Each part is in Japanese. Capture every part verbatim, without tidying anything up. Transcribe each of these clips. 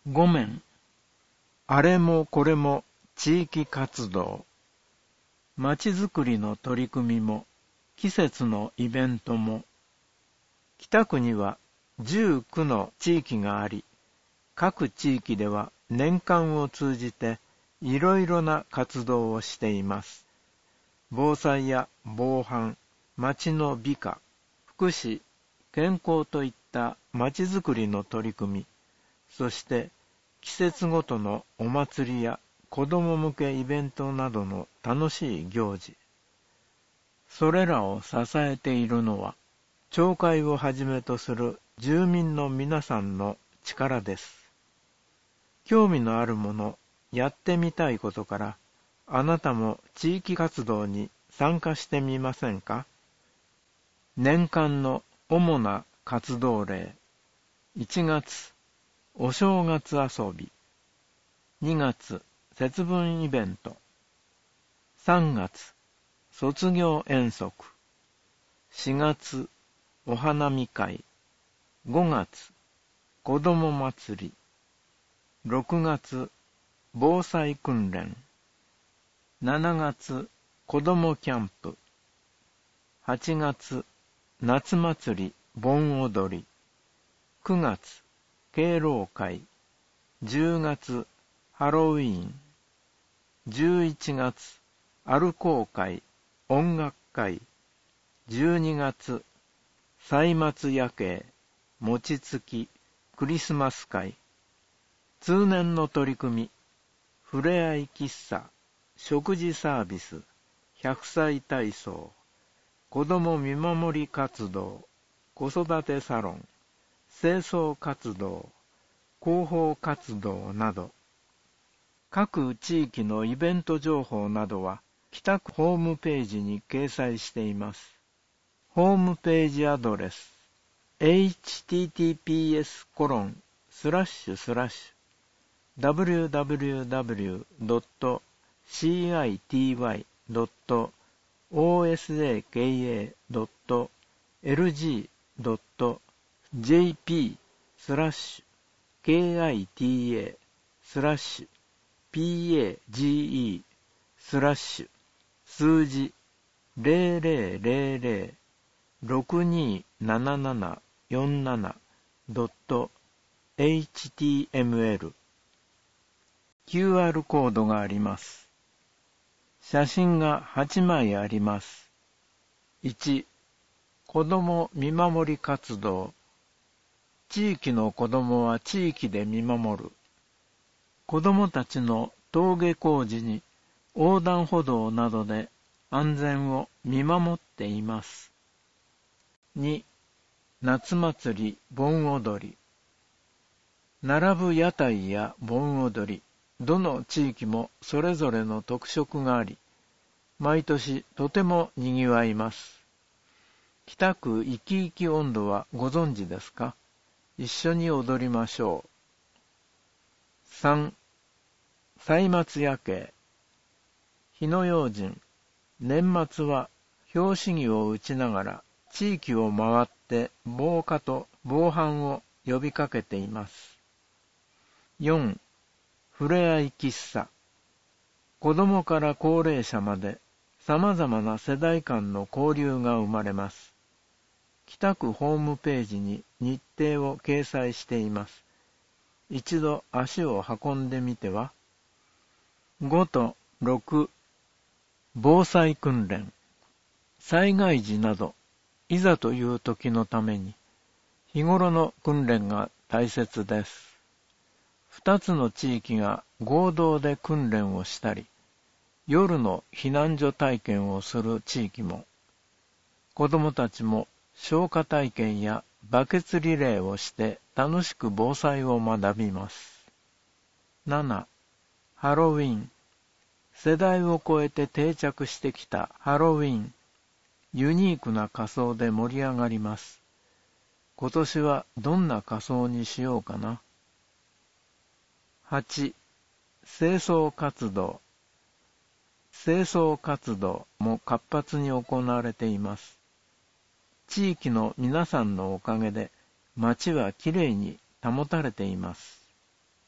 ご面、あれもこれも地域活動。まちづくりの取り組みも、季節のイベントも。北区にはじゅうきゅうの地域があり、各地域では年間を通じていろいろな活動をしています。防災や防犯、町の美化、福祉、健康といったまちづくりの取り組み、そして季節ごとのお祭りや子ども向けイベントなどの楽しい行事。それらを支えているのは、町会をはじめとする住民の皆さんの力です。興味のあるもの、やってみたいことから、あなたも地域活動に参加してみませんか？年間の主な活動例。いちがつ、お正月遊び。にがつ、節分イベント。さんがつ、卒業遠足。しがつ、お花見会。ごがつ、子ども祭り。ろくがつ、防災訓練。しちがつ、子どもキャンプ。はちがつ、夏祭り、盆踊り。くがつ、敬老会。じゅうがつ、ハロウィーン。じゅういちがつ、歩こう会、音楽会。じゅうにがつ、歳末夜景、餅つき、クリスマス会。通年の取り組み、ふれあい喫茶、食事サービス、ひゃくさい体操、子ども見守り活動、子育てサロン、清掃活動、広報活動など、各地域のイベント情報などは、北区ホームページに掲載しています。ホームページアドレス、エイチティーティーピーエスコロンスラッシュスラッシュダブリューダブリューダブリュードットシーアイティーワイドットオーエスエーケーエードットエルジードットジェーピースラッシュケーアイティーエースラッシュピーエージーイースラッシュ数字ゼロゼロゼロゼロろくにななななよんななドットエイチティーエムエル キューアール コードがあります。写真がはちまいあります。いち、子ども見守り活動。地域の子どもは地域で見守る。子どもたちの登下校時に横断歩道などで安全を見守っています。に、夏祭り盆踊り。並ぶ屋台や盆踊り、どの地域もそれぞれの特色があり、毎年とてもにぎわいます。北区いきいき音頭はご存知ですか？一緒に踊りましょう。さん、歳末夜景。火の用心、年末は拍子木を打ちながら地域を回って防火と防犯を呼びかけています。よん、ふれあい喫茶。子どもから高齢者まで様々な世代間の交流が生まれます。北区ホームページに日程を掲載しています。一度足を運んでみては。ごとろく、防災訓練。災害時など、いざという時のために、日頃の訓練が大切です。二つの地域が合同で訓練をしたり、夜の避難所体験をする地域も、子どもたちも消火体験やバケツリレーをして楽しく防災を学びます。なな、ハロウィン。世代を超えて定着してきたハロウィン。ユニークな仮装で盛り上がります。今年はどんな仮装にしようかな。はち、清掃活動。清掃活動も活発に行われています。地域の皆さんのおかげで街はきれいに保たれています。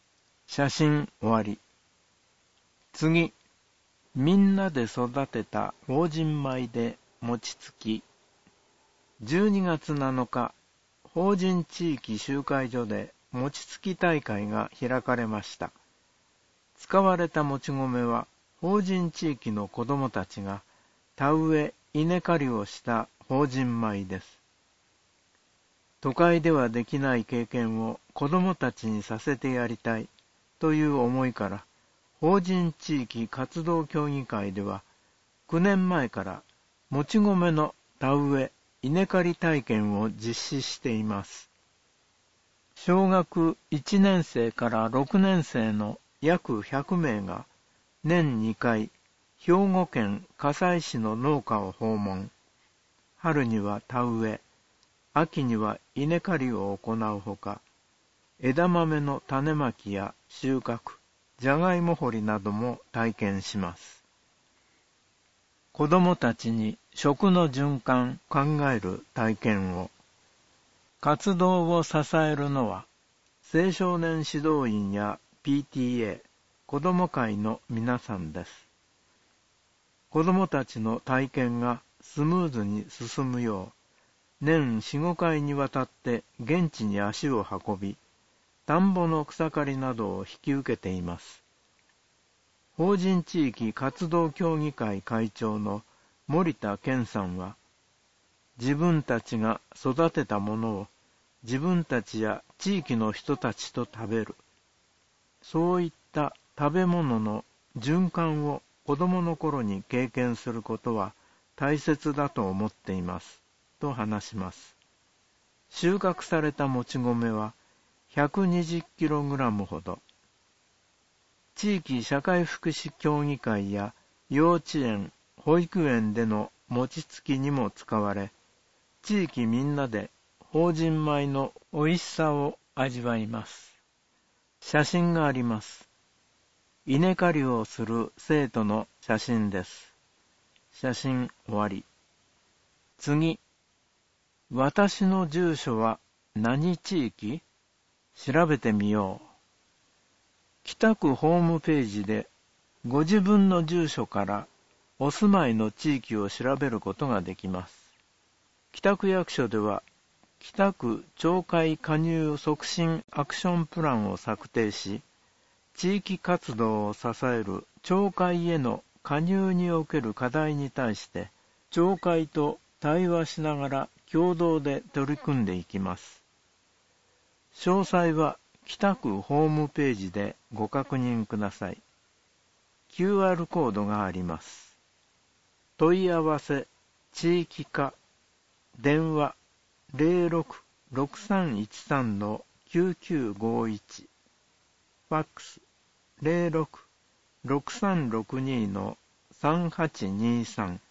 写真終わり。次、みんなで育てた法人米で餅つき。じゅうにがつなのか、法人地域集会所で餅つき大会が開かれました。使われたもち米は、法人地域の子どもたちが田植え、稲刈りをした法人米です。都会ではできない経験を子どもたちにさせてやりたいという思いから、法人地域活動協議会では、きゅうねんまえからもち米の田植え、稲刈り体験を実施しています。小学いちねん生からろくねん生の約ひゃくめいが年にかい、兵庫県加西市の農家を訪問。春には田植え、秋には稲刈りを行うほか、枝豆の種まきや収穫、じゃがいも掘りなども体験します。子どもたちに食の循環考える体験を。活動を支えるのは、青少年指導員や ピーティーエー、子ども会の皆さんです。子どもたちの体験がスムーズに進むよう、年よん、ごかいにわたって現地に足を運び、田んぼの草刈りなどを引き受けています。法人地域活動協議会会長の森田健さんは、自分たちが育てたものを自分たちや地域の人たちと食べる。そういった食べ物の循環を子供の頃に経験することは大切だと思っています。と話します。収穫されたもち米は ひゃくにじゅっキログラム ほど。地域社会福祉協議会や幼稚園、保育園での餅つきにも使われ、地域みんなで法人米の美味しさを味わいます。写真があります。稲刈りをする生徒の写真です。写真終わり。次、私の住所は何地域？調べてみよう。北区ホームページでご自分の住所からお住まいの地域を調べることができます。北区役所では北区町会加入促進アクションプランを策定し、地域活動を支える町会への加入における課題に対して、町会と対話しながら共同で取り組んでいきます。詳細は北区ホームページでご確認ください。キューアール コードがあります。問い合わせ、地域課、電話ゼロろく ろくさんいちさん きゅうきゅうごいち、ファックスゼロろく ろくさんろくに さんはちにさん